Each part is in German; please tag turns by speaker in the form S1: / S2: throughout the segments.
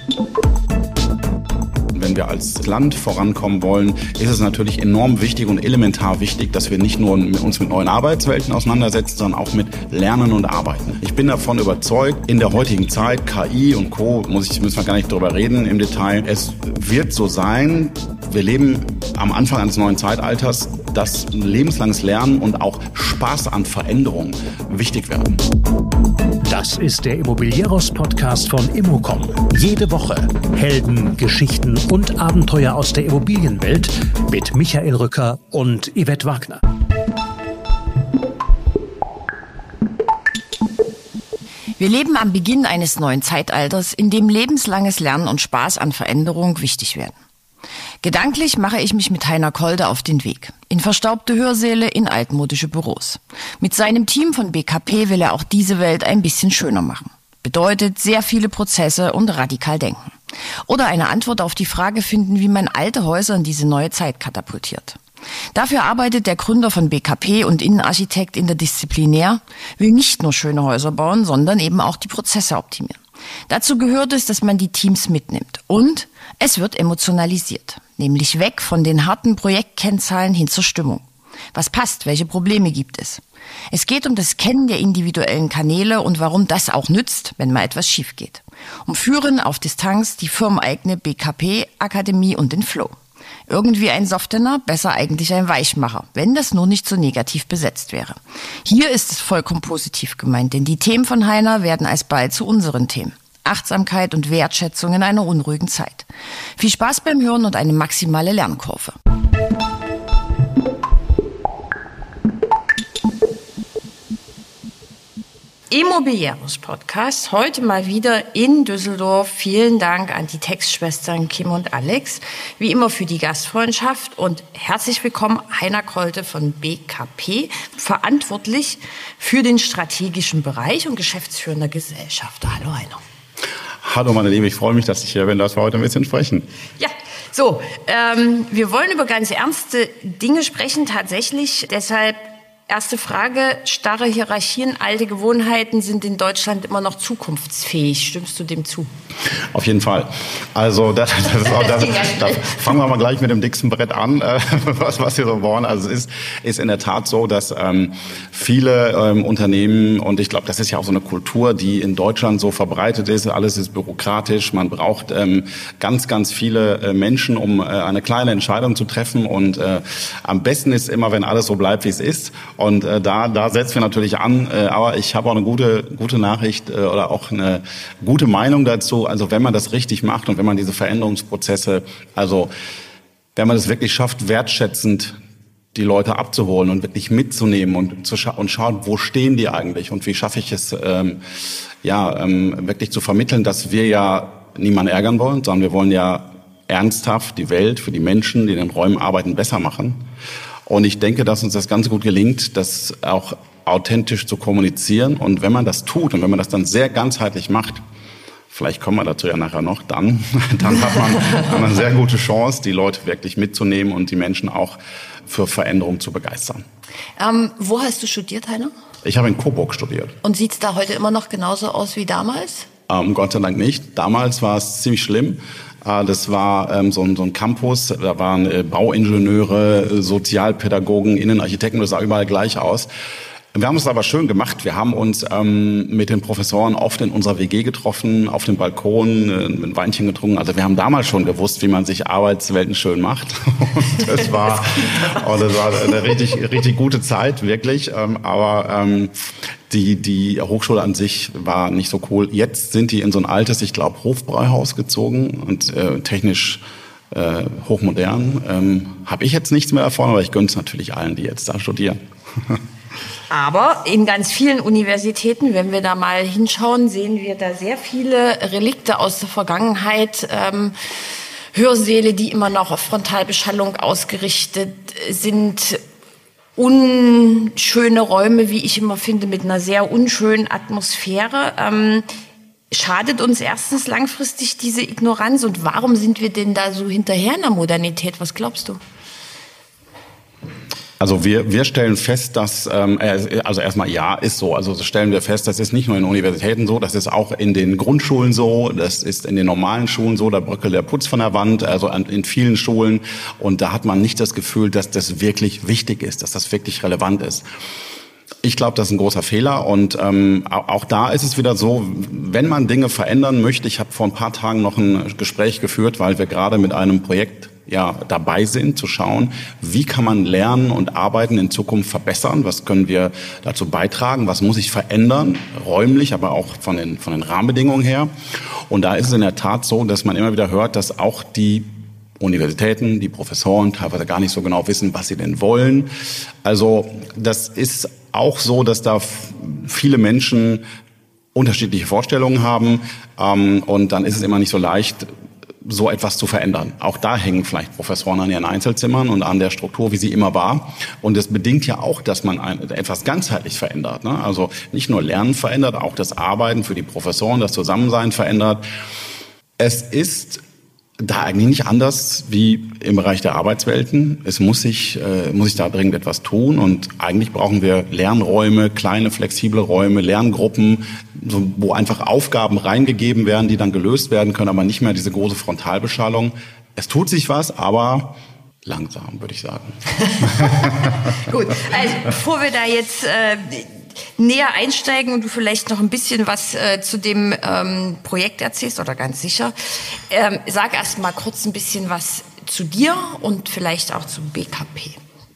S1: Wenn wir als Land vorankommen wollen, ist es natürlich enorm wichtig und elementar wichtig, dass wir nicht nur uns mit neuen Arbeitswelten auseinandersetzen, sondern auch mit Lernen und Arbeiten. Ich bin davon überzeugt, in der heutigen Zeit, KI und Co., müssen wir gar nicht drüber reden im Detail, es wird so sein, wir leben am Anfang eines neuen Zeitalters, dass lebenslanges Lernen und auch Spaß an Veränderung wichtig werden.
S2: Das ist der Immobilieros-Podcast von Immocom. Jede Woche Helden, Geschichten und Abenteuer aus der Immobilienwelt mit Michael Rücker und Yvette Wagner.
S3: Wir leben am Beginn eines neuen Zeitalters, in dem lebenslanges Lernen und Spaß an Veränderung wichtig werden. Gedanklich mache ich mich mit Heiner Kolde auf den Weg. In verstaubte Hörsäle, in altmodische Büros. Mit seinem Team von BKP will er auch diese Welt ein bisschen schöner machen. Bedeutet sehr viele Prozesse und radikal denken. Oder eine Antwort auf die Frage finden, wie man alte Häuser in diese neue Zeit katapultiert. Dafür arbeitet der Gründer von BKP und Innenarchitekt interdisziplinär, will nicht nur schöne Häuser bauen, sondern eben auch die Prozesse optimieren. Dazu gehört es, dass man die Teams mitnimmt und es wird emotionalisiert, nämlich weg von den harten Projektkennzahlen hin zur Stimmung. Was passt? Welche Probleme gibt es? Es geht um das Kennen der individuellen Kanäle und warum das auch nützt, wenn mal etwas schief geht. Um Führen auf Distanz, die firmeneigene BKP-Akademie und den Flow. Irgendwie ein Softener, besser eigentlich ein Weichmacher, wenn das nur nicht so negativ besetzt wäre. Hier ist es vollkommen positiv gemeint, denn die Themen von Heiner werden alsbald zu unseren Themen. Achtsamkeit und Wertschätzung in einer unruhigen Zeit. Viel Spaß beim Hören und eine maximale Lernkurve. Immobilieros Podcast, heute mal wieder in Düsseldorf. Vielen Dank an die Textschwestern Kim und Alex, wie immer für die Gastfreundschaft und herzlich willkommen Heiner Kolde von BKP, verantwortlich für den strategischen Bereich und geschäftsführender Gesellschafter. Hallo Heiner.
S1: Hallo meine Liebe, ich freue mich, dass ich hier bin, dass wir heute ein bisschen sprechen.
S3: Ja, so, wir wollen über ganz ernste Dinge sprechen tatsächlich, deshalb erste Frage, starre Hierarchien, alte Gewohnheiten sind in Deutschland immer noch zukunftsfähig. Stimmst du dem zu?
S1: Auf jeden Fall. Also da fangen wir mal gleich mit dem dicksten Brett an, was wir so bauen. Also es ist in der Tat so, dass viele Unternehmen, und ich glaube, das ist ja auch so eine Kultur, die in Deutschland so verbreitet ist, alles ist bürokratisch, man braucht ganz, ganz viele Menschen, um eine kleine Entscheidung zu treffen und am besten ist immer, wenn alles so bleibt, wie es ist. Und da setzen wir natürlich an, aber ich habe auch eine gute Nachricht oder auch eine gute Meinung dazu. Also wenn man das richtig macht und wenn man diese Veränderungsprozesse, also wenn man es wirklich schafft, wertschätzend die Leute abzuholen und wirklich mitzunehmen und schauen, wo stehen die eigentlich und wie schaffe ich es, wirklich zu vermitteln, dass wir ja niemanden ärgern wollen, sondern wir wollen ja ernsthaft die Welt für die Menschen, die in den Räumen arbeiten, besser machen. Und ich denke, dass uns das ganz gut gelingt, das auch authentisch zu kommunizieren. Und wenn man das tut und wenn man das dann sehr ganzheitlich macht, vielleicht kommen wir dazu ja nachher noch, dann hat man eine sehr gute Chance, die Leute wirklich mitzunehmen und die Menschen auch für Veränderung zu begeistern.
S3: Wo hast du studiert, Heiner?
S1: Ich habe in Coburg studiert.
S3: Und sieht es da heute immer noch genauso aus wie damals?
S1: Gott sei Dank nicht. Damals war es ziemlich schlimm. Das war so ein Campus, da waren Bauingenieure, Sozialpädagogen, Innenarchitekten, das sah überall gleich aus. Wir haben es aber schön gemacht. Wir haben uns mit den Professoren oft in unserer WG getroffen, auf dem Balkon, ein Weinchen getrunken. Also wir haben damals schon gewusst, wie man sich Arbeitswelten schön macht. Und das war eine richtig gute Zeit, wirklich. Aber die Hochschule an sich war nicht so cool. Jetzt sind die in so ein altes, ich glaube, Hofbräuhaus gezogen und technisch hochmodern. Habe ich jetzt nichts mehr davon, aber ich gönne es natürlich allen, die jetzt da studieren.
S3: Aber in ganz vielen Universitäten, wenn wir da mal hinschauen, sehen wir da sehr viele Relikte aus der Vergangenheit. Hörsäle, die immer noch auf Frontalbeschallung ausgerichtet sind. Unschöne Räume, wie ich immer finde, mit einer sehr unschönen Atmosphäre. Schadet uns erstens langfristig diese Ignoranz und warum sind wir denn da so hinterher in der Modernität? Was glaubst du?
S1: Also wir stellen fest, dass, also erstmal ja, ist so. Also stellen wir fest, das ist nicht nur in Universitäten so, das ist auch in den Grundschulen so, das ist in den normalen Schulen so, da bröckelt der Putz von der Wand, also in vielen Schulen. Und da hat man nicht das Gefühl, dass das wirklich wichtig ist, dass das wirklich relevant ist. Ich glaube, das ist ein großer Fehler und auch da ist es wieder so, wenn man Dinge verändern möchte, ich habe vor ein paar Tagen noch ein Gespräch geführt, weil wir gerade mit einem Projekt dabei sind, zu schauen, wie kann man Lernen und Arbeiten in Zukunft verbessern, was können wir dazu beitragen, was muss sich verändern, räumlich, aber auch von den Rahmenbedingungen her. Und da ist es in der Tat so, dass man immer wieder hört, dass auch die Universitäten, die Professoren teilweise gar nicht so genau wissen, was sie denn wollen. Also das ist auch so, dass da viele Menschen unterschiedliche Vorstellungen haben und dann ist es immer nicht so leicht, so etwas zu verändern. Auch da hängen vielleicht Professoren an ihren Einzelzimmern und an der Struktur, wie sie immer war. Und es bedingt ja auch, dass man etwas ganzheitlich verändert, ne? Also nicht nur Lernen verändert, auch das Arbeiten für die Professoren, das Zusammensein verändert. Es ist da eigentlich nicht anders wie im Bereich der Arbeitswelten. Es muss sich da dringend etwas tun und eigentlich brauchen wir Lernräume, kleine flexible Räume, Lerngruppen, wo einfach Aufgaben reingegeben werden, die dann gelöst werden können, aber nicht mehr diese große Frontalbeschallung. Es tut sich was, aber langsam, würde ich sagen.
S3: Gut, also bevor wir da jetzt näher einsteigen und du vielleicht noch ein bisschen was zu dem Projekt erzählst, oder ganz sicher, sag erst mal kurz ein bisschen was zu dir und vielleicht auch zum BKP.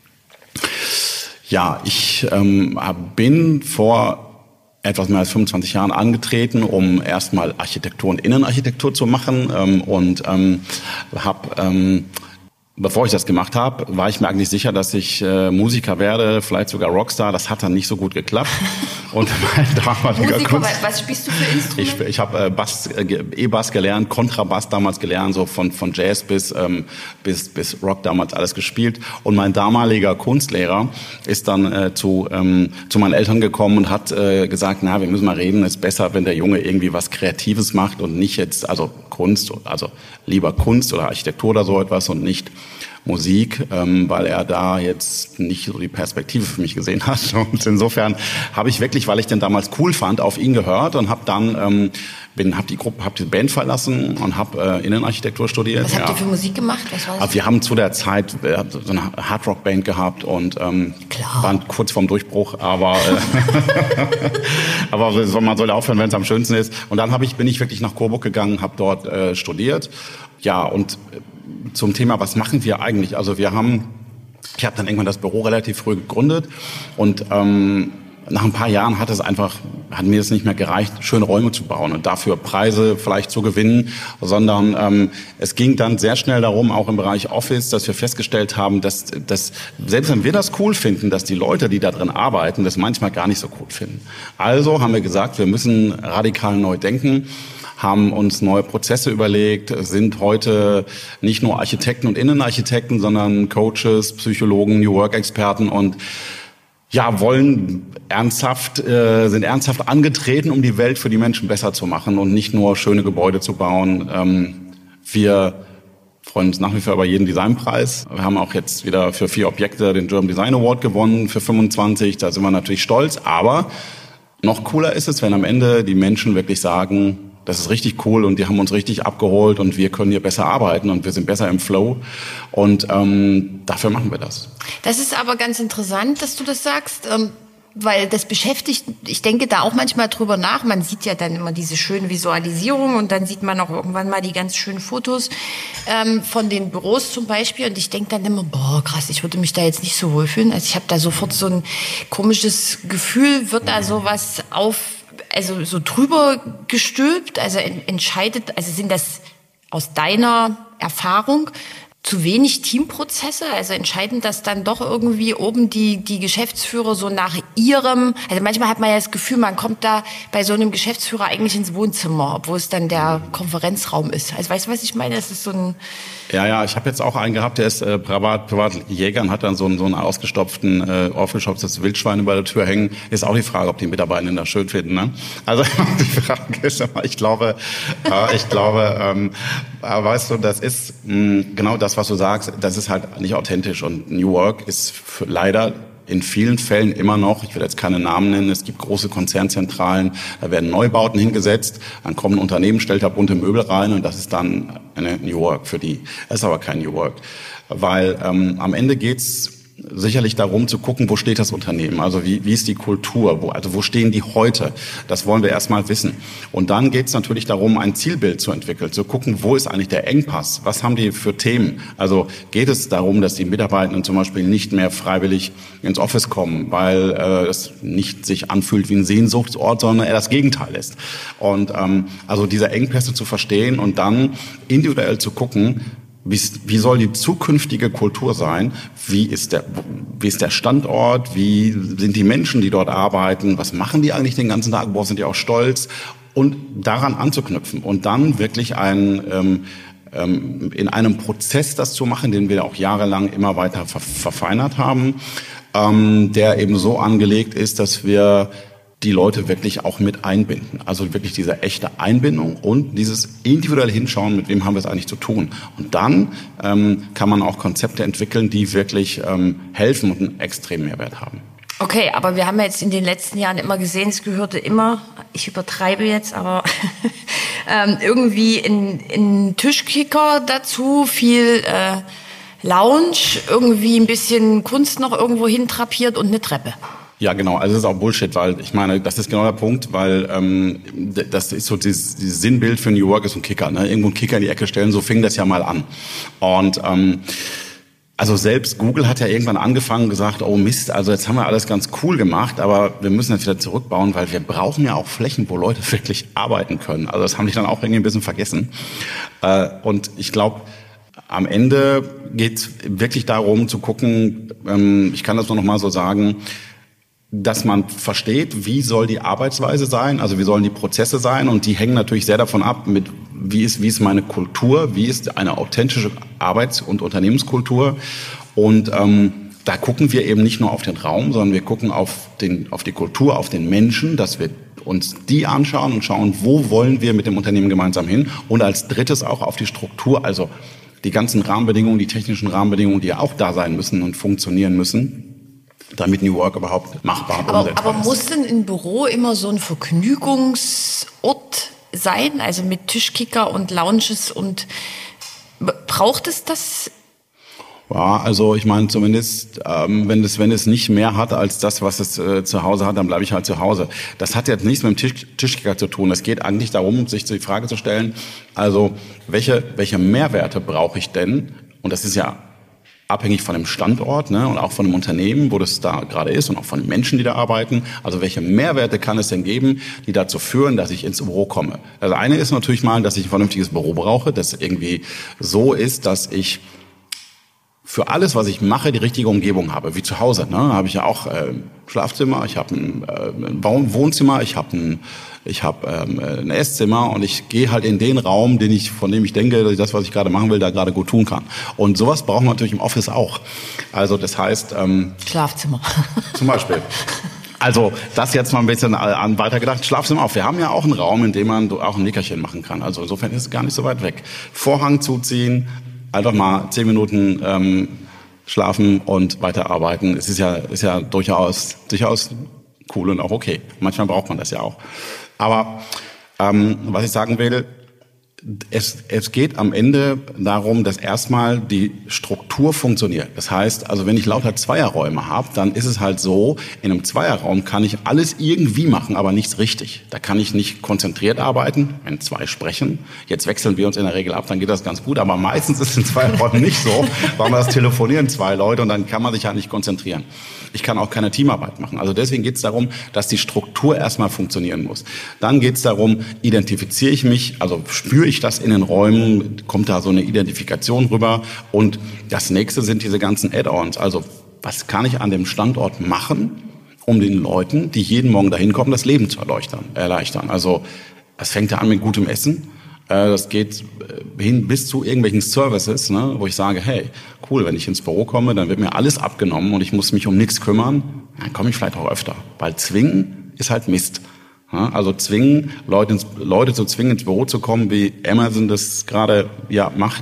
S1: Ja, ich bin vor etwas mehr als 25 Jahren angetreten, um erstmal Architektur und Innenarchitektur zu machen und habe bevor ich das gemacht habe, war ich mir eigentlich sicher, dass ich Musiker werde, vielleicht sogar Rockstar. Das hat dann nicht so gut geklappt. Und mein damaliger
S3: Musiker, was spielst du für Instrumente?
S1: Ich habe E-Bass gelernt, Kontrabass damals gelernt, so von Jazz bis Rock damals alles gespielt. Und mein damaliger Kunstlehrer ist dann zu meinen Eltern gekommen und hat gesagt, wir müssen mal reden, ist besser, wenn der Junge irgendwie was Kreatives macht und nicht jetzt, also Kunst, also lieber Kunst oder Architektur oder so etwas und nicht Musik, weil er da jetzt nicht so die Perspektive für mich gesehen hat. Und insofern habe ich wirklich, weil ich den damals cool fand, auf ihn gehört und habe dann habe die Band verlassen und habe Innenarchitektur studiert.
S3: Was habt ihr für Musik gemacht? Was war das?
S1: Wir haben zu der Zeit so eine Hardrock-Band gehabt und waren kurz vorm Durchbruch, aber man soll aufhören, wenn es am schönsten ist. Und dann bin ich wirklich nach Coburg gegangen, habe dort studiert. Ja, und zum Thema, was machen wir eigentlich? Also ich habe dann irgendwann das Büro relativ früh gegründet und nach ein paar Jahren hat mir das nicht mehr gereicht, schöne Räume zu bauen und dafür Preise vielleicht zu gewinnen, sondern es ging dann sehr schnell darum, auch im Bereich Office, dass wir festgestellt haben, dass selbst wenn wir das cool finden, dass die Leute, die da drin arbeiten, das manchmal gar nicht so cool finden. Also haben wir gesagt, wir müssen radikal neu denken, haben uns neue Prozesse überlegt, sind heute nicht nur Architekten und Innenarchitekten, sondern Coaches, Psychologen, New Work-Experten und sind ernsthaft angetreten, um die Welt für die Menschen besser zu machen und nicht nur schöne Gebäude zu bauen. Wir freuen uns nach wie vor über jeden Designpreis. Wir haben auch jetzt wieder für 4 Objekte den German Design Award gewonnen, für 25. Da sind wir natürlich stolz. Aber noch cooler ist es, wenn am Ende die Menschen wirklich sagen, das ist richtig cool und die haben uns richtig abgeholt und wir können hier besser arbeiten und wir sind besser im Flow und dafür machen wir das.
S3: Das ist aber ganz interessant, dass du das sagst, weil das beschäftigt, ich denke da auch manchmal drüber nach, man sieht ja dann immer diese schönen Visualisierungen und dann sieht man auch irgendwann mal die ganz schönen Fotos von den Büros zum Beispiel und ich denke dann immer, krass, ich würde mich da jetzt nicht so wohlfühlen, also ich habe da sofort so ein komisches Gefühl, wird da sowas so drüber gestülpt, also sind das aus deiner Erfahrung zu wenig Teamprozesse, also entscheiden das dann doch irgendwie oben die Geschäftsführer so nach ihrem, also manchmal hat man ja das Gefühl, man kommt da bei so einem Geschäftsführer eigentlich ins Wohnzimmer, obwohl es dann der Konferenzraum ist. Also weißt du, was ich meine? Das ist so ein...
S1: Ja, ich habe jetzt auch einen gehabt, der ist Privatjäger und hat dann so einen ausgestopften, aufgeschopftes Wildschwein über der Tür hängen. Ist auch die Frage, ob die Mitarbeiter das schön finden, ne? Also die Frage ist immer, ich glaube, weißt du, das ist genau das das, was du sagst, das ist halt nicht authentisch. Und New Work ist leider in vielen Fällen immer noch, ich will jetzt keine Namen nennen, es gibt große Konzernzentralen, da werden Neubauten hingesetzt, dann kommen ein Unternehmen, stellt da bunte Möbel rein und das ist dann eine New Work für die. Das ist aber kein New Work, weil am Ende geht's sicherlich darum zu gucken, wo steht das Unternehmen, also wie ist die Kultur, wo stehen die heute, das wollen wir erstmal wissen. Und dann geht es natürlich darum, ein Zielbild zu entwickeln, zu gucken, wo ist eigentlich der Engpass, was haben die für Themen, also geht es darum, dass die Mitarbeitenden zum Beispiel nicht mehr freiwillig ins Office kommen, weil es nicht sich anfühlt wie ein Sehnsuchtsort, sondern eher das Gegenteil ist. Und also diese Engpässe zu verstehen und dann individuell zu gucken, wie soll die zukünftige Kultur sein? Wie ist der Standort? Wie sind die Menschen, die dort arbeiten? Was machen die eigentlich den ganzen Tag? Worauf sind die auch stolz? Und daran anzuknüpfen und dann wirklich in einem Prozess das zu machen, den wir auch jahrelang immer weiter verfeinert haben, der eben so angelegt ist, dass wir die Leute wirklich auch mit einbinden. Also wirklich diese echte Einbindung und dieses individuelle Hinschauen, mit wem haben wir es eigentlich zu tun. Und dann kann man auch Konzepte entwickeln, die wirklich helfen und einen extremen Mehrwert haben.
S3: Okay, aber wir haben ja jetzt in den letzten Jahren immer gesehen, es gehörte immer, ich übertreibe jetzt, aber irgendwie in Tischkicker dazu, viel Lounge, irgendwie ein bisschen Kunst noch irgendwo hintrapiert und eine Treppe.
S1: Ja, genau. Also das ist auch Bullshit, weil ich meine, das ist genau der Punkt, weil das ist so dieses Sinnbild für New Work ist ein Kicker, ne? Irgendwo einen Kicker in die Ecke stellen, so fing das ja mal an. Und also selbst Google hat ja irgendwann angefangen und gesagt, oh Mist, also jetzt haben wir alles ganz cool gemacht, aber wir müssen jetzt wieder zurückbauen, weil wir brauchen ja auch Flächen, wo Leute wirklich arbeiten können. Also das haben die dann auch irgendwie ein bisschen vergessen. Und ich glaube, am Ende geht es wirklich darum zu gucken, ich kann das nur noch mal so sagen, dass man versteht, wie soll die Arbeitsweise sein, also wie sollen die Prozesse sein, und die hängen natürlich sehr davon ab, wie ist meine Kultur, wie ist eine authentische Arbeits- und Unternehmenskultur, und da gucken wir eben nicht nur auf den Raum, sondern wir gucken auf die Kultur, auf den Menschen, dass wir uns die anschauen und schauen, wo wollen wir mit dem Unternehmen gemeinsam hin, und als drittes auch auf die Struktur, also die ganzen Rahmenbedingungen, die technischen Rahmenbedingungen, die ja auch da sein müssen und funktionieren müssen, damit New Work überhaupt machbar und umsetzbar ist.
S3: Aber muss denn ein Büro immer so ein Vergnügungsort sein, also mit Tischkicker und Lounges, und braucht es das?
S1: Ja, also ich meine zumindest, wenn es nicht mehr hat als das, was es zu Hause hat, dann bleibe ich halt zu Hause. Das hat jetzt nichts mit dem Tischkicker zu tun. Es geht eigentlich darum, sich die Frage zu stellen, also welche Mehrwerte brauche ich denn? Und das ist ja abhängig von dem Standort, ne, und auch von dem Unternehmen, wo das da gerade ist, und auch von den Menschen, die da arbeiten. Also welche Mehrwerte kann es denn geben, die dazu führen, dass ich ins Büro komme? Also eine ist natürlich mal, dass ich ein vernünftiges Büro brauche, das irgendwie so ist, dass ich für alles, was ich mache, die richtige Umgebung habe, wie zu Hause. Ne, habe ich ja auch Schlafzimmer, ich habe ein Wohnzimmer, ich habe ein Esszimmer, und ich gehe halt in den Raum, von dem ich denke, dass ich das, was ich gerade machen will, da gerade gut tun kann. Und sowas brauchen wir natürlich im Office auch. Also das heißt
S3: Schlafzimmer.
S1: Zum Beispiel. Also das jetzt mal ein bisschen weitergedacht. Schlafzimmer auf. Wir haben ja auch einen Raum, in dem man auch ein Nickerchen machen kann. Also insofern ist es gar nicht so weit weg. Vorhang zuziehen, einfach mal 10 Minuten schlafen und weiterarbeiten. Es ist ja durchaus cool und auch okay. Manchmal braucht man das ja auch. Aber was ich sagen will, es geht am Ende darum, dass erstmal die Struktur funktioniert. Das heißt, also wenn ich lauter Zweierräume habe, dann ist es halt so, in einem Zweierraum kann ich alles irgendwie machen, aber nichts richtig. Da kann ich nicht konzentriert arbeiten, wenn 2 sprechen. Jetzt wechseln wir uns in der Regel ab, dann geht das ganz gut, aber meistens ist es in Zweierräumen nicht so, weil das telefonieren 2 Leute und dann kann man sich halt nicht konzentrieren. Ich kann auch keine Teamarbeit machen. Also deswegen geht es darum, dass die Struktur erstmal funktionieren muss. Dann geht es darum, identifiziere ich mich, also spüre ich das in den Räumen, kommt da so eine Identifikation rüber. Und das nächste sind diese ganzen Add-ons. Also was kann ich an dem Standort machen, um den Leuten, die jeden Morgen dahin kommen, das Leben zu erleichtern. Also es fängt ja an mit gutem Essen. Das geht hin bis zu irgendwelchen Services, ne, wo ich sage, hey, cool, wenn ich ins Büro komme, dann wird mir alles abgenommen und ich muss mich um nichts kümmern. Dann komme ich vielleicht auch öfter, weil zwingen ist halt Mist. Ja, also Leute zu zwingen, ins Büro zu kommen, wie Amazon das gerade macht,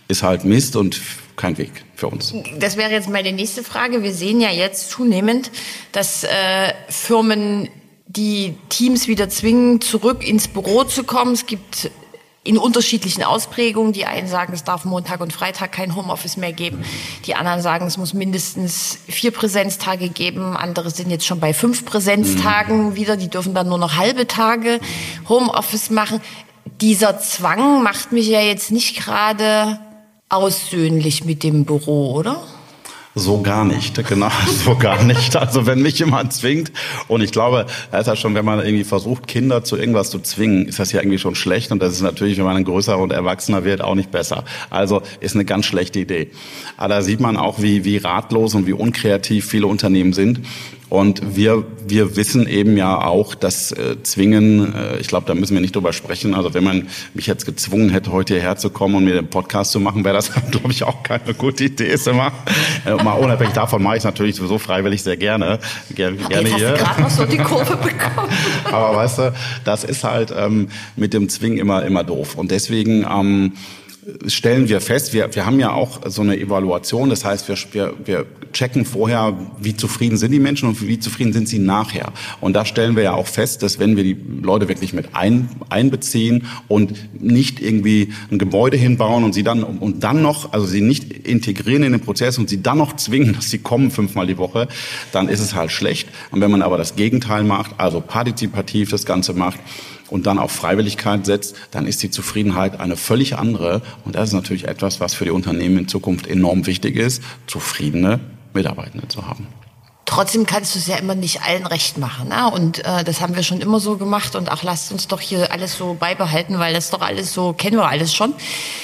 S1: ist halt Mist und kein Weg für uns.
S3: Das wäre jetzt meine nächste Frage. Wir sehen ja jetzt zunehmend, dass Firmen die Teams wieder zwingen, zurück ins Büro zu kommen. Es gibt in unterschiedlichen Ausprägungen. Die einen sagen, es darf Montag und Freitag kein Homeoffice mehr geben. Die anderen sagen, es muss mindestens 4 Präsenztage geben. Andere sind jetzt schon bei 5 Präsenztagen wieder. Die dürfen dann nur noch halbe Tage Homeoffice machen. Dieser Zwang macht mich ja jetzt nicht gerade aussöhnlich mit dem Büro, oder?
S1: So gar nicht, genau, so gar nicht. Also wenn mich jemand zwingt, und ich glaube, da ist ja schon, wenn man irgendwie versucht, Kinder zu irgendwas zu zwingen, ist das ja irgendwie schon schlecht, und das ist natürlich, wenn man ein größerer und erwachsener wird, auch nicht besser. Also ist eine ganz schlechte Idee. Aber da sieht man auch, wie ratlos und wie unkreativ viele Unternehmen sind. Und wir wissen eben ja auch, dass Zwingen, ich glaube, da müssen wir nicht drüber sprechen. Also wenn man mich jetzt gezwungen hätte, heute hierher zu kommen und mir den Podcast zu machen, wäre das, glaube ich, auch keine gute Idee. Ist immer. Mal unabhängig davon mache ich es natürlich sowieso freiwillig sehr gerne. Gerne
S3: jetzt hast
S1: hier.
S3: Du gerade noch so die Kurve bekommen.
S1: Aber weißt du, das ist halt mit dem Zwingen immer doof. Und deswegen stellen wir fest, wir haben ja auch so eine Evaluation, das heißt, wir checken vorher, wie zufrieden sind die Menschen und wie zufrieden sind sie nachher. Und da stellen wir ja auch fest, dass wenn wir die Leute wirklich mit einbeziehen und nicht irgendwie ein Gebäude hinbauen und sie dann noch, also sie nicht integrieren in den Prozess und sie dann noch zwingen, dass sie kommen 5-mal die Woche, dann ist es halt schlecht. Und wenn man aber das Gegenteil macht, also partizipativ das Ganze macht, und dann auf Freiwilligkeit setzt, dann ist die Zufriedenheit eine völlig andere. Und das ist natürlich etwas, was für die Unternehmen in Zukunft enorm wichtig ist, zufriedene Mitarbeitende zu haben.
S3: Trotzdem kannst du es ja immer nicht allen recht machen, ne? Und das haben wir schon immer so gemacht, und auch lasst uns doch hier alles so beibehalten, weil das doch alles so, kennen wir alles schon.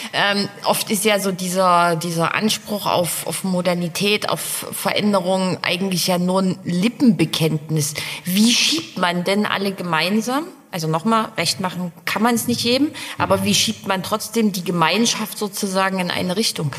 S3: Oft ist ja so dieser Anspruch auf Modernität, auf Veränderung eigentlich ja nur ein Lippenbekenntnis. Wie schiebt man denn alle gemeinsam? Also nochmal, recht machen kann man es nicht jedem, aber wie schiebt man trotzdem die Gemeinschaft sozusagen in eine Richtung?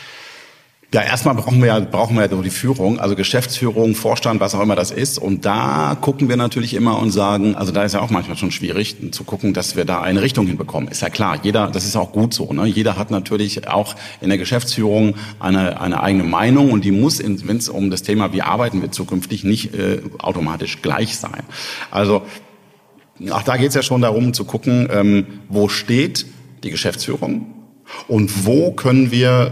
S1: Ja, erstmal brauchen wir ja die Führung, also Geschäftsführung, Vorstand, was auch immer das ist. Und da gucken wir natürlich immer und sagen, also da ist ja auch manchmal schon schwierig zu gucken, dass wir da eine Richtung hinbekommen. Ist ja klar, das ist auch gut so, ne? Jeder hat natürlich auch in der Geschäftsführung eine eigene Meinung, und die muss, wenn es um das Thema, wie arbeiten wir zukünftig, nicht automatisch gleich sein. Also auch da geht es ja schon darum zu gucken, wo steht die Geschäftsführung und wo können wir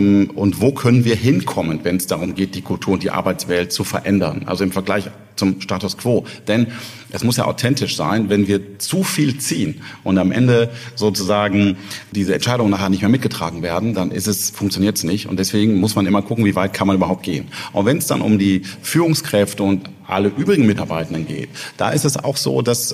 S1: hinkommen, wenn es darum geht, die Kultur und die Arbeitswelt zu verändern. Also im Vergleich zum Status quo. Denn es muss ja authentisch sein, wenn wir zu viel ziehen und am Ende sozusagen diese Entscheidungen nachher nicht mehr mitgetragen werden, dann funktioniert es nicht. Und deswegen muss man immer gucken, wie weit kann man überhaupt gehen. Und wenn es dann um die Führungskräfte und alle übrigen Mitarbeitenden geht, da ist es auch so, dass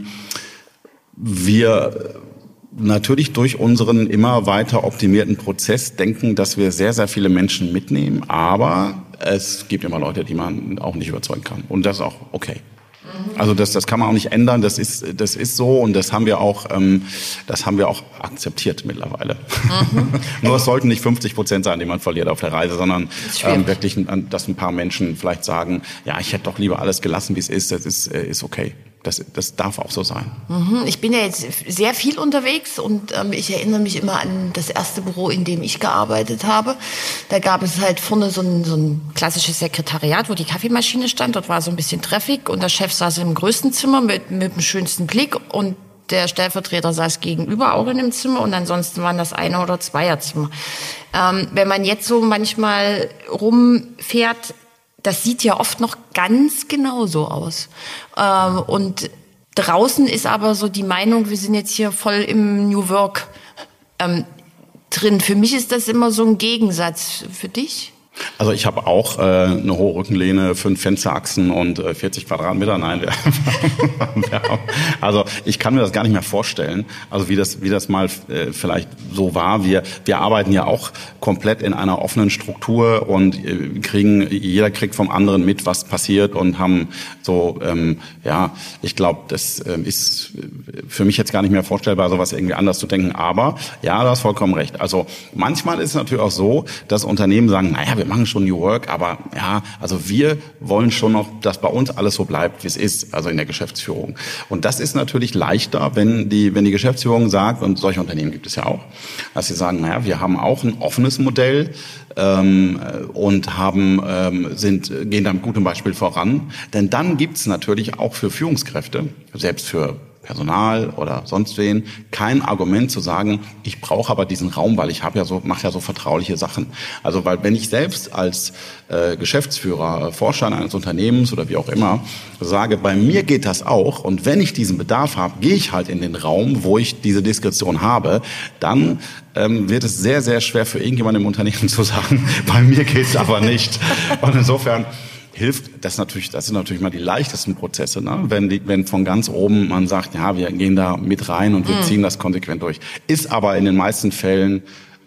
S1: wir natürlich durch unseren immer weiter optimierten Prozess denken, dass wir sehr, sehr viele Menschen mitnehmen, aber es gibt immer Leute, die man auch nicht überzeugen kann. Und das ist auch okay. Also das kann man auch nicht ändern, das ist so, und das haben wir auch akzeptiert mittlerweile. Nur es sollten nicht 50% sein, die man verliert auf der Reise, sondern wirklich, dass ein paar Menschen vielleicht sagen, ja, ich hätte doch lieber alles gelassen, wie es ist, das ist okay. Das darf auch so sein.
S3: Ich bin ja jetzt sehr viel unterwegs, und ich erinnere mich immer an das erste Büro, in dem ich gearbeitet habe. Da gab es halt vorne so ein klassisches Sekretariat, wo die Kaffeemaschine stand. Dort war so ein bisschen Traffic, und der Chef saß im größten Zimmer mit dem schönsten Blick, und der Stellvertreter saß gegenüber auch in dem Zimmer, und ansonsten waren das Einer- oder Zweierzimmer. Wenn man jetzt so manchmal rumfährt, das sieht ja oft noch ganz genauso aus. Und draußen ist aber so die Meinung, wir sind jetzt hier voll im New Work drin. Für mich ist das immer so ein Gegensatz. Für dich?
S1: Also ich habe auch eine hohe Rückenlehne, 5 Fensterachsen und 40 Quadratmeter. Nein, also ich kann mir das gar nicht mehr vorstellen. Also wie das mal vielleicht so war. Wir arbeiten ja auch komplett in einer offenen Struktur und jeder kriegt vom anderen mit, was passiert, und haben so ich glaube, das ist für mich jetzt gar nicht mehr vorstellbar, sowas irgendwie anders zu denken. Aber ja, du hast vollkommen recht. Also manchmal ist es natürlich auch so, dass Unternehmen sagen, naja, wir machen schon New Work, aber ja, also wir wollen schon noch, dass bei uns alles so bleibt, wie es ist, also in der Geschäftsführung. Und das ist natürlich leichter, wenn die Geschäftsführung sagt, und solche Unternehmen gibt es ja auch, dass sie sagen, naja, wir haben auch ein offenes Modell und gehen da mit gutem Beispiel voran. Denn dann gibt's natürlich auch für Führungskräfte, selbst für Personal oder sonst wen, kein Argument zu sagen, ich brauche aber diesen Raum, weil ich mache ja so vertrauliche Sachen. Also weil wenn ich selbst als Geschäftsführer, Vorstand eines Unternehmens oder wie auch immer sage, bei mir geht das auch und wenn ich diesen Bedarf habe, gehe ich halt in den Raum, wo ich diese Diskretion habe, dann wird es sehr, sehr schwer für irgendjemanden im Unternehmen zu sagen, bei mir geht's aber nicht. Und insofern hilft das sind natürlich mal die leichtesten Prozesse, ne? Wenn von ganz oben man sagt, ja, wir gehen da mit rein und wir ziehen das konsequent durch. Ist aber in den meisten Fällen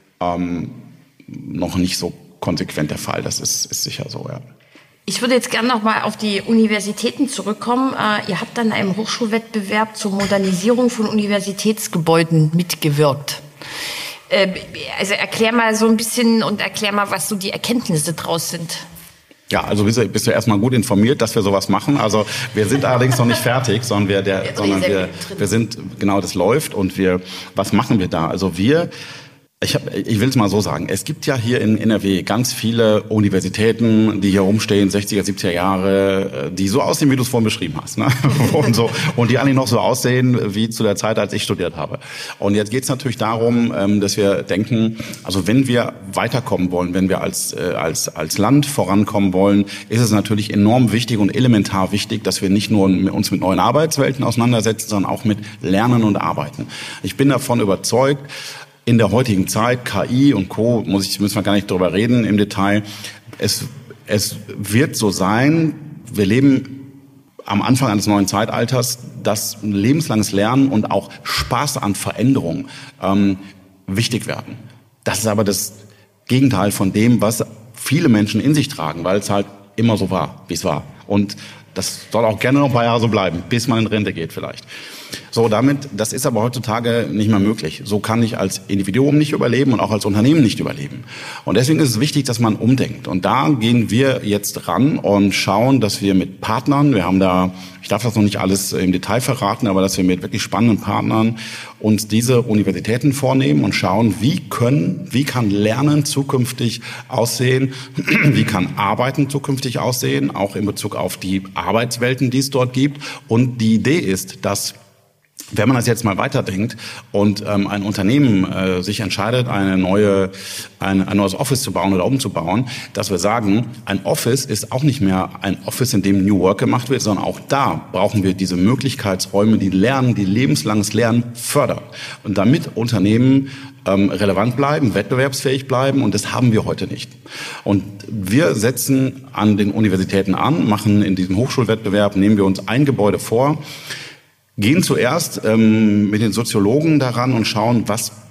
S1: noch nicht so konsequent der Fall. Das ist sicher so, ja.
S3: Ich würde jetzt gerne noch mal auf die Universitäten zurückkommen. Ihr habt an einem Hochschulwettbewerb zur Modernisierung von Universitätsgebäuden mitgewirkt. Also erklär mal so ein bisschen und erklär mal, was so die Erkenntnisse draus sind.
S1: Ja, also bist du erstmal gut informiert, dass wir sowas machen. Also wir sind allerdings noch nicht fertig, sondern wir sind, genau, das läuft und was machen wir da? Also ich will es mal so sagen, es gibt ja hier in NRW ganz viele Universitäten, die hier rumstehen, 60er, 70er Jahre, die so aussehen, wie du es vorhin beschrieben hast, ne? und die eigentlich noch so aussehen, wie zu der Zeit, als ich studiert habe. Und jetzt geht es natürlich darum, dass wir denken, also wenn wir weiterkommen wollen, wenn wir als Land vorankommen wollen, ist es natürlich enorm wichtig und elementar wichtig, dass wir nicht nur uns mit neuen Arbeitswelten auseinandersetzen, sondern auch mit Lernen und Arbeiten. Ich bin davon überzeugt, in der heutigen Zeit, KI und Co., müssen wir gar nicht drüber reden im Detail. Es wird so sein, wir leben am Anfang eines neuen Zeitalters, dass lebenslanges Lernen und auch Spaß an Veränderung wichtig werden. Das ist aber das Gegenteil von dem, was viele Menschen in sich tragen, weil es halt immer so war, wie es war. Und das soll auch gerne noch ein paar Jahre so bleiben, bis man in Rente geht vielleicht. So, das ist aber heutzutage nicht mehr möglich. So kann ich als Individuum nicht überleben und auch als Unternehmen nicht überleben. Und deswegen ist es wichtig, dass man umdenkt. Und da gehen wir jetzt ran und schauen, dass wir mit Partnern, wir haben da, ich darf das noch nicht alles im Detail verraten, aber dass wir mit wirklich spannenden Partnern uns diese Universitäten vornehmen und schauen, wie kann Lernen zukünftig aussehen, wie kann Arbeiten zukünftig aussehen, auch in Bezug auf die Arbeitswelten, die es dort gibt. Und die Idee ist, dass wenn man das jetzt mal weiterdenkt und ein Unternehmen sich entscheidet, ein neues Office zu bauen oder umzubauen, dass wir sagen, ein Office ist auch nicht mehr ein Office, in dem New Work gemacht wird, sondern auch da brauchen wir diese Möglichkeitsräume, die lebenslanges Lernen fördern. Und damit Unternehmen relevant bleiben, wettbewerbsfähig bleiben, und das haben wir heute nicht. Und wir setzen an den Universitäten an, machen in diesem Hochschulwettbewerb, nehmen wir uns ein Gebäude vor, gehen zuerst mit den Soziologen daran und schauen,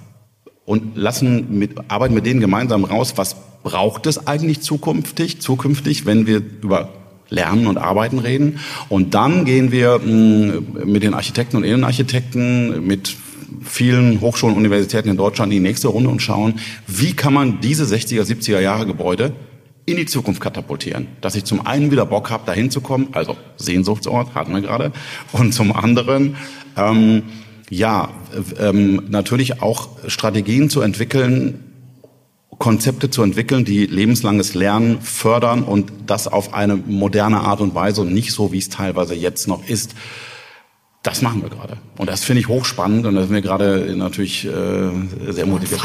S1: arbeiten mit denen gemeinsam raus, was braucht es eigentlich zukünftig, wenn wir über Lernen und Arbeiten reden. Und dann gehen wir mit den Architekten und Innenarchitekten, mit vielen Hochschulen und Universitäten in Deutschland in die nächste Runde und schauen, wie kann man diese 60er, 70er Jahre Gebäude in die Zukunft katapultieren. Dass ich zum einen wieder Bock habe, da hinzukommen, also Sehnsuchtsort hatten wir gerade, und zum anderen natürlich auch Strategien zu entwickeln, Konzepte zu entwickeln, die lebenslanges Lernen fördern und das auf eine moderne Art und Weise und nicht so, wie es teilweise jetzt noch ist. Das machen wir gerade. Und das finde ich hochspannend und da sind wir gerade natürlich sehr motiviert.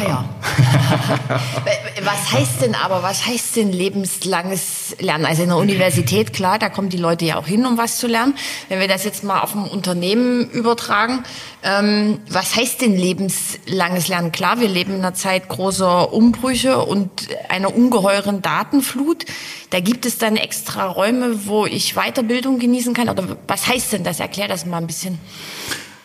S1: Was heißt denn lebenslanges Lernen? Also in der Universität, klar, da kommen die Leute ja auch hin, um was zu lernen. Wenn wir das jetzt mal auf ein Unternehmen übertragen, was heißt denn lebenslanges Lernen? Klar, wir leben in einer Zeit großer Umbrüche und einer ungeheuren Datenflut. Da gibt es dann extra Räume, wo ich Weiterbildung genießen kann. Oder was heißt denn das? Erklär das mal ein bisschen.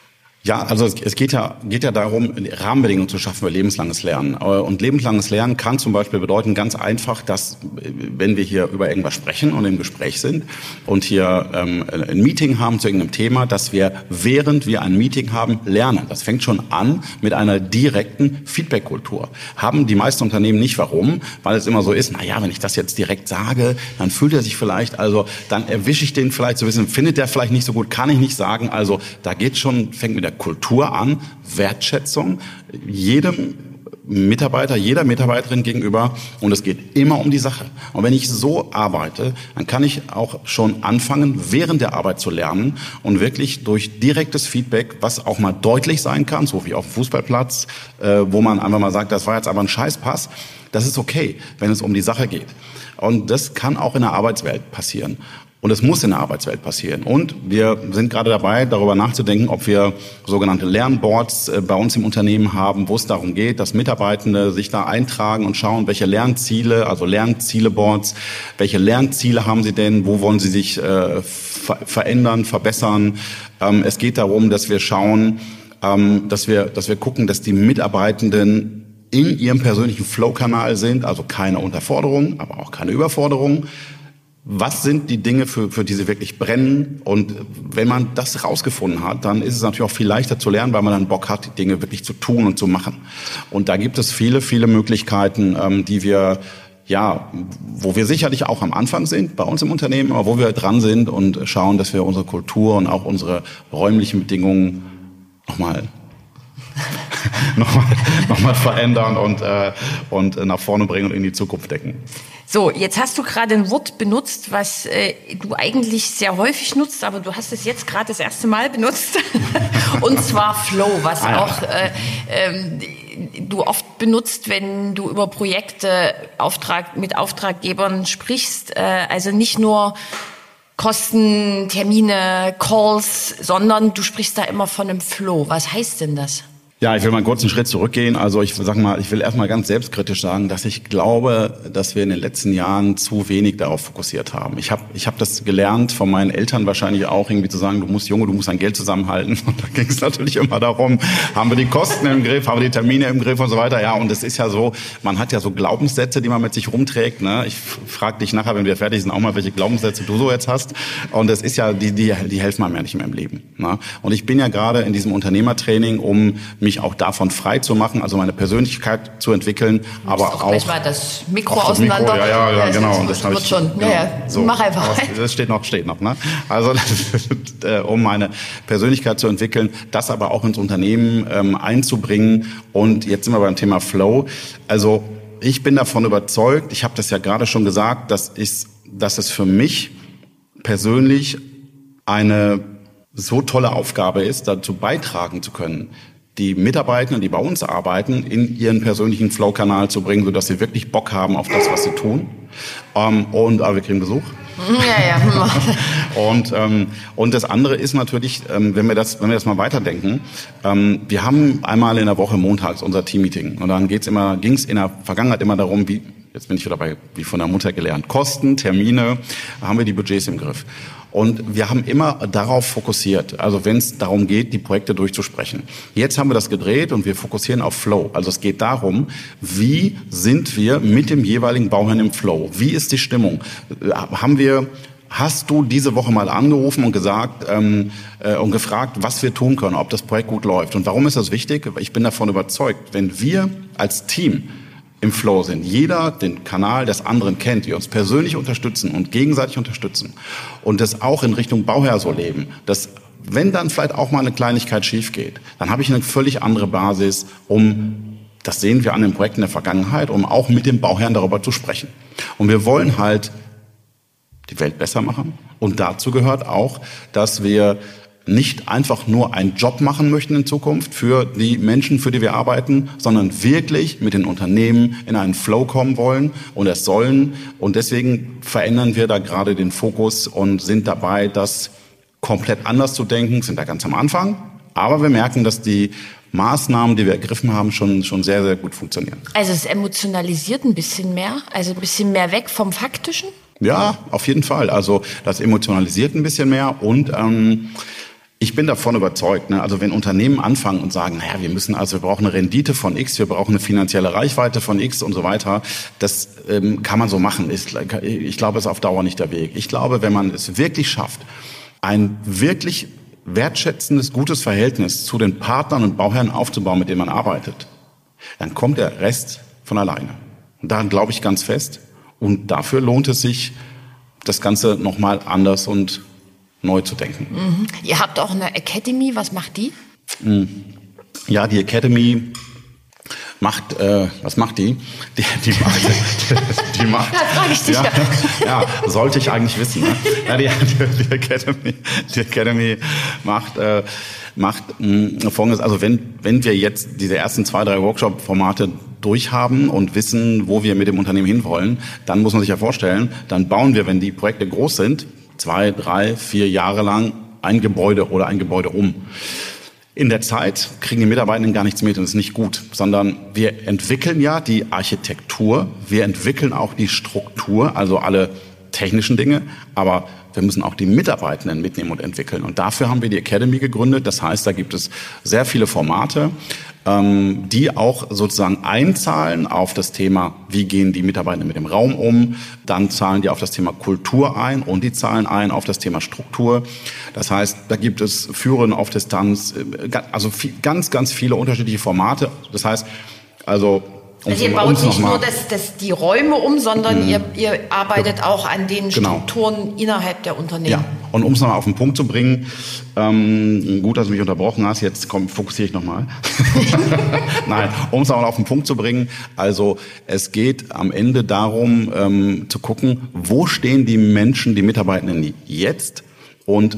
S1: Ja, also es geht ja darum, Rahmenbedingungen zu schaffen für lebenslanges Lernen. Und lebenslanges Lernen kann zum Beispiel bedeuten, ganz einfach, dass wenn wir hier über irgendwas sprechen und im Gespräch sind und hier ein Meeting haben zu irgendeinem Thema, dass wir, während wir ein Meeting haben, lernen. Das fängt schon an mit einer direkten Feedback-Kultur. Haben die meisten Unternehmen nicht. Warum? Weil es immer so ist, wenn ich das jetzt direkt sage, dann fühlt er sich vielleicht, dann erwische ich den vielleicht so ein bisschen, findet der vielleicht nicht so gut, kann ich nicht sagen. Also da fängt mit der Kultur an, Wertschätzung jedem Mitarbeiter, jeder Mitarbeiterin gegenüber, und es geht immer um die Sache. Und wenn ich so arbeite, dann kann ich auch schon anfangen, während der Arbeit zu lernen und wirklich durch direktes Feedback, was auch mal deutlich sein kann, so wie auf dem Fußballplatz, wo man einfach mal sagt, das war jetzt aber ein Scheißpass, das ist okay, wenn es um die Sache geht. Und das kann auch in der Arbeitswelt passieren. Und es muss in der Arbeitswelt passieren. Und wir sind gerade dabei, darüber nachzudenken, ob wir sogenannte Lernboards bei uns im Unternehmen haben, wo es darum geht, dass Mitarbeitende sich da eintragen und schauen, welche Lernziele, also Lernzieleboards, welche Lernziele haben sie denn, wo wollen sie sich verändern, verbessern. Es geht darum, dass wir schauen, dass wir gucken, dass die Mitarbeitenden in ihrem persönlichen Flow-Kanal sind, also keine Unterforderung, aber auch keine Überforderung. Was sind die Dinge, für die sie wirklich brennen? Und wenn man das rausgefunden hat, dann ist es natürlich auch viel leichter zu lernen, weil man dann Bock hat, die Dinge wirklich zu tun und zu machen. Und da gibt es viele, viele Möglichkeiten, die wir, wo wir sicherlich auch am Anfang sind, bei uns im Unternehmen, aber wo wir dran sind und schauen, dass wir unsere Kultur und auch unsere räumlichen Bedingungen nochmal verändern und nach vorne bringen und in die Zukunft decken.
S3: So, jetzt hast du gerade ein Wort benutzt, was du eigentlich sehr häufig nutzt, aber du hast es jetzt gerade das erste Mal benutzt. Und zwar Flow, was auch du oft benutzt, wenn du über Projekte mit Auftraggebern sprichst. Also nicht nur Kosten, Termine, Calls, sondern du sprichst da immer von einem Flow. Was heißt denn das?
S1: Ja, ich will mal kurz einen Schritt zurückgehen. Also ich will erstmal ganz selbstkritisch sagen, dass ich glaube, dass wir in den letzten Jahren zu wenig darauf fokussiert haben. Ich hab das gelernt von meinen Eltern wahrscheinlich auch, irgendwie zu sagen, du musst dein Geld zusammenhalten. Und da ging es natürlich immer darum, haben wir die Kosten im Griff, haben wir die Termine im Griff und so weiter. Ja, und es ist ja so, man hat ja so Glaubenssätze, die man mit sich rumträgt. Ne? Ich frage dich nachher, wenn wir fertig sind, auch mal, welche Glaubenssätze du so jetzt hast. Und das ist ja, die helfen einem ja nicht mehr im Leben. Ne? Und ich bin ja gerade in diesem Unternehmertraining, um mich auch davon frei zu machen, also meine Persönlichkeit zu entwickeln, aber auch
S3: gleich mal das Mikro auseinander.
S1: Ja, genau. Und das habe ich
S3: schon. Genau. Ja, so, mach einfach.
S1: Das steht noch. Ne? Also um meine Persönlichkeit zu entwickeln, das aber auch ins Unternehmen einzubringen. Und jetzt sind wir beim Thema Flow. Also ich bin davon überzeugt. Ich habe das ja gerade schon gesagt, dass es für mich persönlich eine so tolle Aufgabe ist, dazu beitragen zu können, die Mitarbeiter, die bei uns arbeiten, in ihren persönlichen Flow-Kanal zu bringen, sodass sie wirklich Bock haben auf das, was sie tun. Aber wir kriegen Besuch.
S3: Ja.
S1: Und das andere ist natürlich, wenn wir das mal weiterdenken, wir haben einmal in der Woche montags unser Teammeeting. Und dann ging es in der Vergangenheit immer darum, jetzt bin ich wieder wie von der Mutter gelernt, Kosten, Termine, haben wir die Budgets im Griff. Und wir haben immer darauf fokussiert, also wenn es darum geht, die Projekte durchzusprechen. Jetzt haben wir das gedreht und wir fokussieren auf Flow. Also es geht darum, wie sind wir mit dem jeweiligen Bauherrn im Flow? Wie ist die Stimmung? Hast du diese Woche mal angerufen und gesagt und gefragt, was wir tun können, ob das Projekt gut läuft? Und warum ist das wichtig? Ich bin davon überzeugt, wenn wir als Team im Flow sind, jeder den Kanal des anderen kennt, die uns persönlich unterstützen und gegenseitig unterstützen und das auch in Richtung Bauherr so leben, dass wenn dann vielleicht auch mal eine Kleinigkeit schief geht, dann habe ich eine völlig andere Basis, das sehen wir an den Projekten der Vergangenheit, um auch mit dem Bauherrn darüber zu sprechen. Und wir wollen halt die Welt besser machen und dazu gehört auch, dass wir nicht einfach nur einen Job machen möchten in Zukunft für die Menschen, für die wir arbeiten, sondern wirklich mit den Unternehmen in einen Flow kommen wollen und es sollen. Und deswegen verändern wir da gerade den Fokus und sind dabei, das komplett anders zu denken, sind da ganz am Anfang. Aber wir merken, dass die Maßnahmen, die wir ergriffen haben, schon sehr, sehr gut funktionieren.
S3: Also es emotionalisiert ein bisschen mehr, also ein bisschen mehr weg vom Faktischen?
S1: Ja, auf jeden Fall. Also das emotionalisiert ein bisschen mehr und Ich bin davon überzeugt, ne? Also wenn Unternehmen anfangen und sagen, naja, wir brauchen eine Rendite von X, wir brauchen eine finanzielle Reichweite von X und so weiter, das kann man so machen. Ich glaube, es ist auf Dauer nicht der Weg. Ich glaube, wenn man es wirklich schafft, ein wirklich wertschätzendes, gutes Verhältnis zu den Partnern und Bauherren aufzubauen, mit denen man arbeitet, dann kommt der Rest von alleine. Und daran glaube ich ganz fest. Und dafür lohnt es sich, das Ganze nochmal anders und neu zu denken.
S3: Mhm. Ihr habt auch eine Academy, was macht die?
S1: Ja, die Academy macht, was macht die? Die macht.
S3: Da frage ich dich
S1: ja, sollte ich eigentlich wissen. Ne? Ja, die Academy macht Folgendes. Also wenn wir jetzt diese ersten 2, 3 Workshop-Formate durchhaben und wissen, wo wir mit dem Unternehmen hinwollen, dann muss man sich ja vorstellen, dann bauen wir, wenn die Projekte groß sind, 2, 3, 4 Jahre lang ein Gebäude um. In der Zeit kriegen die Mitarbeitenden gar nichts mit und das ist nicht gut, sondern wir entwickeln ja die Architektur, wir entwickeln auch die Struktur, also alle technischen Dinge, aber wir müssen auch die Mitarbeitenden mitnehmen und entwickeln. Und dafür haben wir die Academy gegründet. Das heißt, da gibt es sehr viele Formate, die auch sozusagen einzahlen auf das Thema, wie gehen die Mitarbeitenden mit dem Raum um. Dann zahlen die auf das Thema Kultur ein und die zahlen ein auf das Thema Struktur. Das heißt, da gibt es Führen auf Distanz, also ganz, ganz viele unterschiedliche Formate. Das heißt, also
S3: ihr baut nicht nur die Räume um, sondern ihr arbeitet auch an den Strukturen innerhalb der Unternehmen.
S1: Ja, und um es nochmal auf den Punkt zu bringen, gut, dass du mich unterbrochen hast, jetzt fokussiere ich nochmal. Nein, um es nochmal auf den Punkt zu bringen, also es geht am Ende darum, zu gucken, wo stehen die Menschen, die Mitarbeitenden jetzt? Und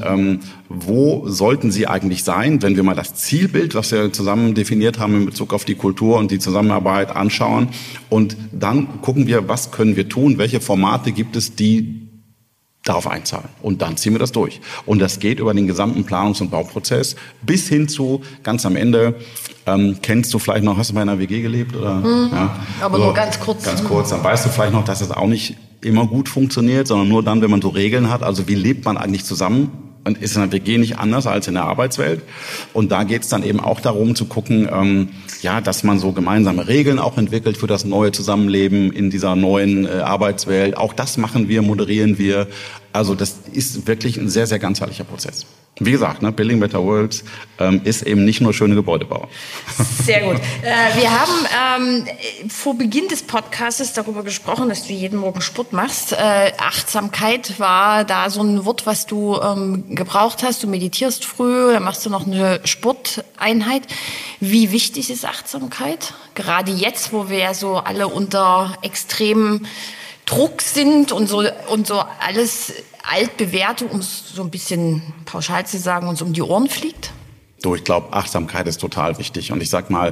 S1: wo sollten sie eigentlich sein, wenn wir mal das Zielbild, was wir zusammen definiert haben in Bezug auf die Kultur und die Zusammenarbeit anschauen. Und dann gucken wir, was können wir tun, welche Formate gibt es, die darauf einzahlen. Und dann ziehen wir das durch. Und das geht über den gesamten Planungs- und Bauprozess bis hin zu, ganz am Ende, kennst du vielleicht noch, hast du bei einer WG gelebt? Oder? Ja.
S3: Aber nur ganz kurz.
S1: Ganz kurz, dann weißt du vielleicht noch, dass es auch nicht immer gut funktioniert, sondern nur dann, wenn man so Regeln hat. Also wie lebt man eigentlich zusammen? Und ist in der WG nicht anders als in der Arbeitswelt. Und da geht es dann eben auch darum zu gucken, dass man so gemeinsame Regeln auch entwickelt für das neue Zusammenleben in dieser neuen Arbeitswelt. Auch das machen wir, moderieren wir. Also das ist wirklich ein sehr, sehr ganzheitlicher Prozess. Wie gesagt, Building Better Worlds ist eben nicht nur schöne Gebäudebau.
S3: Sehr gut. Wir haben vor Beginn des Podcasts darüber gesprochen, dass du jeden Morgen Sport machst. Achtsamkeit war da so ein Wort, was du gebraucht hast. Du meditierst früh, dann machst du noch eine Sporteinheit. Wie wichtig ist Achtsamkeit? Gerade jetzt, wo wir ja so alle unter extremem Druck sind und so alles altbewährte, um es so ein bisschen pauschal zu sagen, uns um die Ohren fliegt?
S1: Ich glaube, Achtsamkeit ist total wichtig. Und ich sag mal,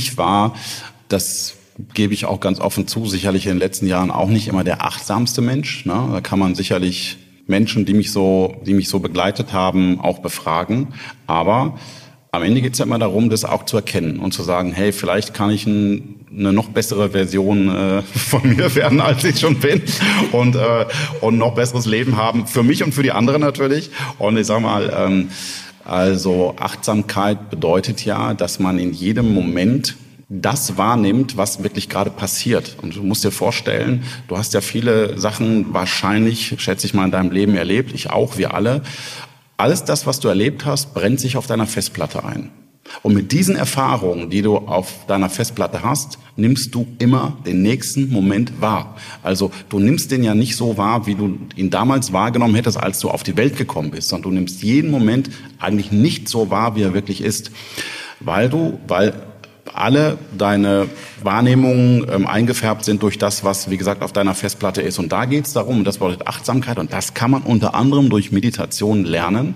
S1: das gebe ich auch ganz offen zu, sicherlich in den letzten Jahren auch nicht immer der achtsamste Mensch. Ne? Da kann man sicherlich Menschen, die mich so begleitet haben, auch befragen. Aber am Ende geht es ja immer darum, das auch zu erkennen und zu sagen, hey, vielleicht kann ich eine noch bessere Version von mir werden, als ich schon bin und noch besseres Leben haben, für mich und für die anderen natürlich. Und ich sag mal, also Achtsamkeit bedeutet ja, dass man in jedem Moment das wahrnimmt, was wirklich gerade passiert. Und du musst dir vorstellen, du hast ja viele Sachen wahrscheinlich, schätze ich mal, in deinem Leben erlebt, ich auch, wir alle. Alles das, was du erlebt hast, brennt sich auf deiner Festplatte ein. Und mit diesen Erfahrungen, die du auf deiner Festplatte hast, nimmst du immer den nächsten Moment wahr. Also du nimmst den ja nicht so wahr, wie du ihn damals wahrgenommen hättest, als du auf die Welt gekommen bist, sondern du nimmst jeden Moment eigentlich nicht so wahr, wie er wirklich ist. Weil alle deine Wahrnehmungen eingefärbt sind durch das, was, wie gesagt, auf deiner Festplatte ist. Und da geht es darum, das bedeutet Achtsamkeit, und das kann man unter anderem durch Meditation lernen,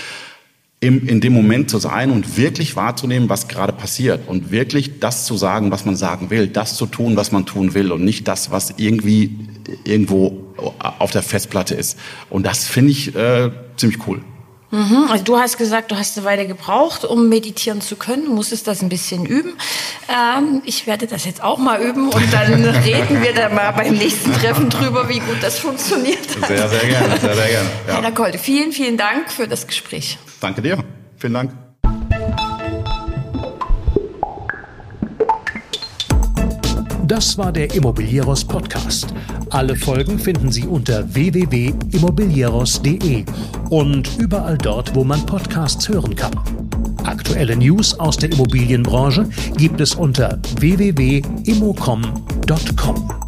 S1: in dem Moment zu sein und wirklich wahrzunehmen, was gerade passiert und wirklich das zu sagen, was man sagen will, das zu tun, was man tun will und nicht das, was irgendwo auf der Festplatte ist. Und das finde ich ziemlich cool.
S3: Also du hast gesagt, du hast eine Weile gebraucht, um meditieren zu können. Du musstest das ein bisschen üben. Ich werde das jetzt auch mal üben und dann reden wir da mal beim nächsten Treffen drüber, wie gut das funktioniert hat.
S1: Sehr, sehr gerne, sehr, sehr gerne.
S3: Ja. Heiner Kolde, vielen, vielen Dank für das Gespräch.
S1: Danke dir. Vielen Dank.
S2: Das war der Immobilieros Podcast. Alle Folgen finden Sie unter www.immobilieros.de und überall dort, wo man Podcasts hören kann. Aktuelle News aus der Immobilienbranche gibt es unter www.immocom.com.